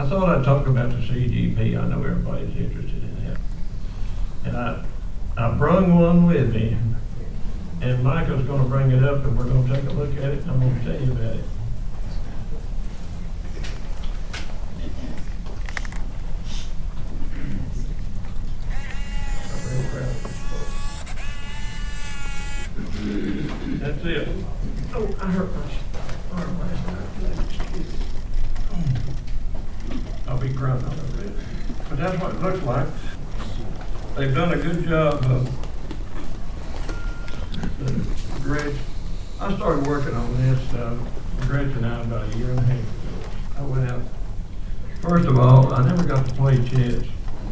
I thought I'd talk about the CGP. I know everybody's interested in that. And I brung one with me, and Michael's going to bring it up, and we're going to take a look at it, and I'm going to tell you about it. That's it. Oh, I hurt my arm last night. Excuse me. I'll be grunting on it. But that's what it looks like. They've done a good job of the Gretchen. I started working on this, Gretchen out about a year and a half ago. I went out. First of all, I never got to play chess.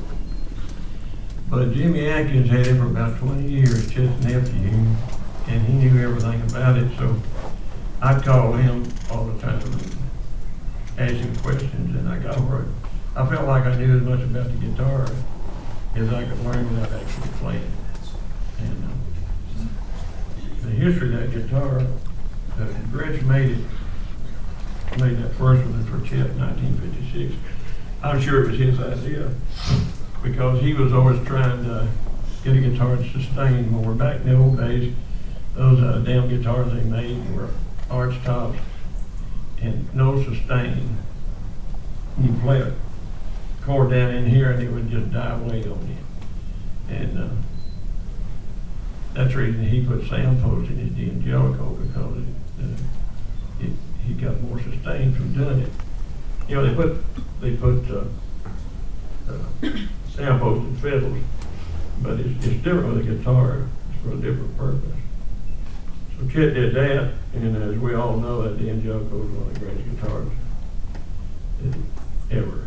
But Jimmy Atkins had him for about 20 years, Chet's nephew, and he knew everything about it, so I'd call him all the time and ask him questions, and I got where I felt like I knew as much about the guitar as I could learn without actually playing. And the history of that guitar, Gretchen made that first one for Chet in 1956. I'm sure it was his idea, because he was always trying to get a guitar to sustain more. Back in the old days, those damn guitars they made were arch tops and no sustain. You play a chord down in here and it would just die away on you. And that's the reason he put sound posts in his D'Angelico, because he got more sustain from doing it. You know, they put sound posts in fiddles, but it's different with a guitar. It's for a different purpose. So Chet did that, and as we all know, that D'Angelico is one of the greatest guitars ever.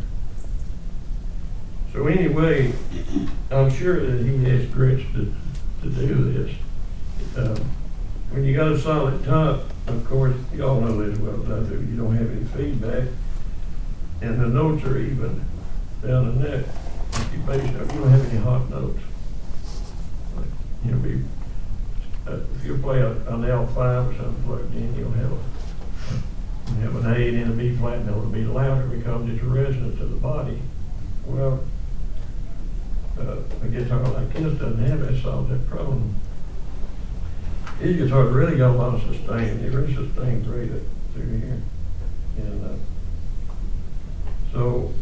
So anyway, I'm sure that he asked Gretchen to do this. When you got a solid top, of course, you all know this as well as I do, you don't have any feedback, and the notes are even down in that. If you bass note, you don't have any hot notes. Like, you know, if you play an L5 or something plugged in, you'll have an A and then a B flat, and it'll be louder because it's a resonance to the body. Well, a guitar like this doesn't have that, solves that problem. These guitars really got a lot of sustain. They really sustain great through here. And so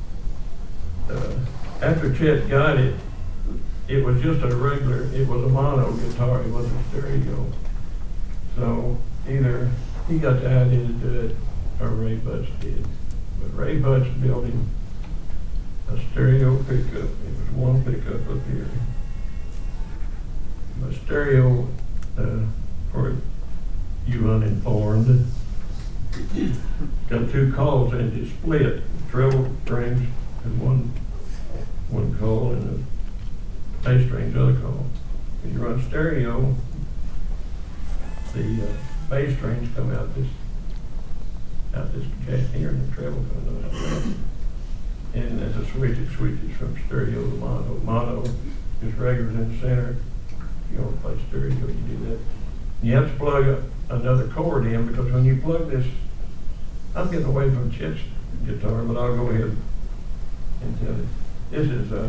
after Chet got it, it was just a regular, it was a mono guitar, it wasn't stereo. So either he got the idea to do it or Ray Butts did. But Ray Butts built him a stereo pickup. It was one pickup up here. A stereo, for you uninformed, got two calls and it split. Treble strings and one call and the bass strings other call. When you run stereo, the bass strings come out this gap here, and the treble comes out there. And there's a switch, it switches from stereo to mono. Mono is regulars in the center. If you want to play stereo, you do that. You have to plug another cord in, because when you plug this, I'm getting away from Chet's guitar, but I'll go ahead and tell it. This is the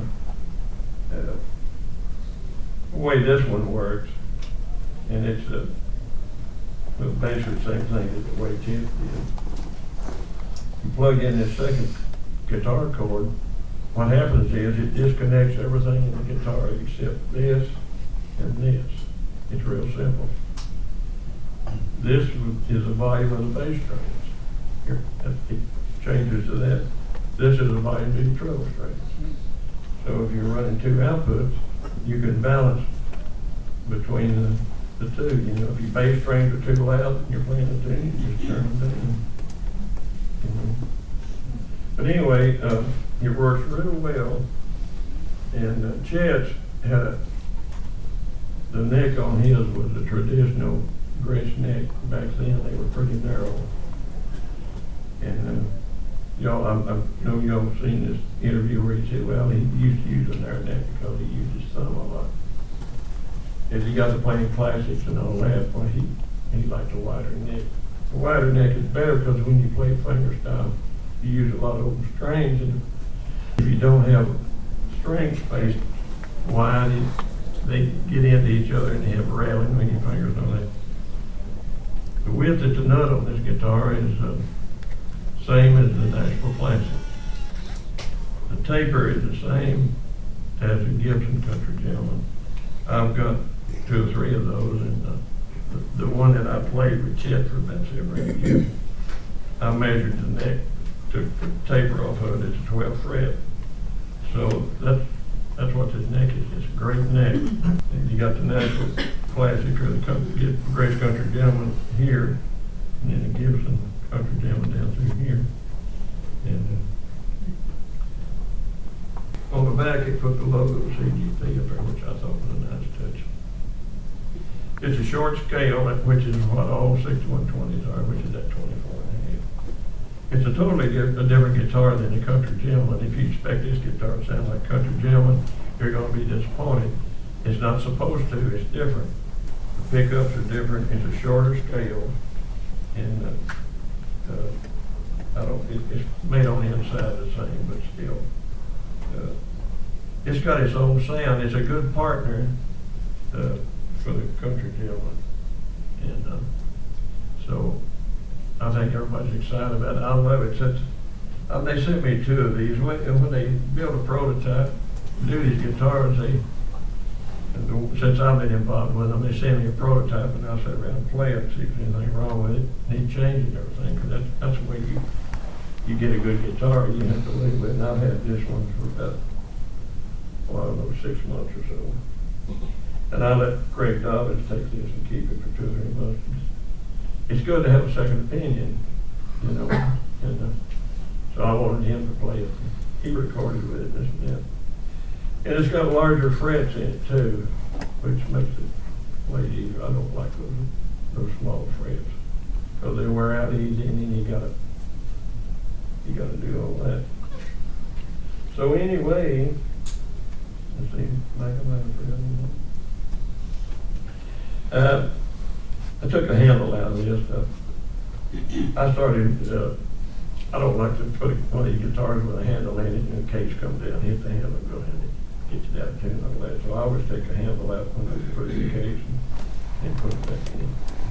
way this one works, and it's basically the same thing as the way Chet did. You plug in this second guitar cord, what happens is it disconnects everything in the guitar except this and this. It's real simple. This is the volume of the bass strings. Here, it changes to that. This is a volume of the treble strings. So if you're running two outputs, you can balance between the two. You know, if your bass strings are too loud and you're playing the tune, you just turn them down. You know. But anyway, it works real well. And Chet's had the neck on his was a traditional Gretsch neck. Back then they were pretty narrow. And y'all, I know y'all have seen this interview where he said, well, he used to use a narrow neck because he used his thumb a lot. As he got to playing classics and all that, well, he liked a wider neck. The wider neck is better because when you play fingerstyle, you use a lot of open strings, and if you don't have string spaced wide, they get into each other and they have rattling when your fingers on it. The width at the nut on this guitar is same as the Nashville Classic. The taper is the same as the Gibson Country Gentleman. I've got 2 or 3 of those, and the one that I played with Chet for about 7 years, I measured the neck, took the taper off of it, it's a 12th fret. So that's what this neck is. It's a great neck. And you got the Nashville Classic or the Grace Country Gentleman here, and then the Gibson Country Gentleman down through here. And on the back, it put the logo of CGP up there, which I thought was a nice touch. It's a short scale, which is what all 6120s are, which is at 24.5. It's a totally different guitar than the Country Gentleman. If you expect this guitar to sound like Country Gentleman, you're going to be disappointed. It's not supposed to. It's different. The pickups are different. It's a shorter scale, and it's made on the inside the same, but still. It's got its own sound. It's a good partner for the Country Gentleman, and so I think everybody's excited about it. I love it. They sent me 2 of these. When they build a prototype, do these guitars, since I've been involved with them, they send me a prototype, and I'll sit around and play it, see if there's anything wrong with it, need changing everything, because that's the way you get a good guitar. You have to live with it. And I've had this one for about, I don't know, 6 months or so. And I let Craig Dobbins take this and keep it for 2 or 3 months. It's good to have a second opinion, you know. And so I wanted him to play it. He recorded with it, this and that. And it's got larger frets in it too, which makes it way easier. I don't like those small frets, because they wear out easy, and then you gotta do all that. So anyway, let's see, I took a handle out of this. I started, I don't like to put one of these guitars with a handle in it, and the case comes down, hit the handle, and go ahead and get you that tune on that. So I always take a handle out when I put it in the case and put it back in.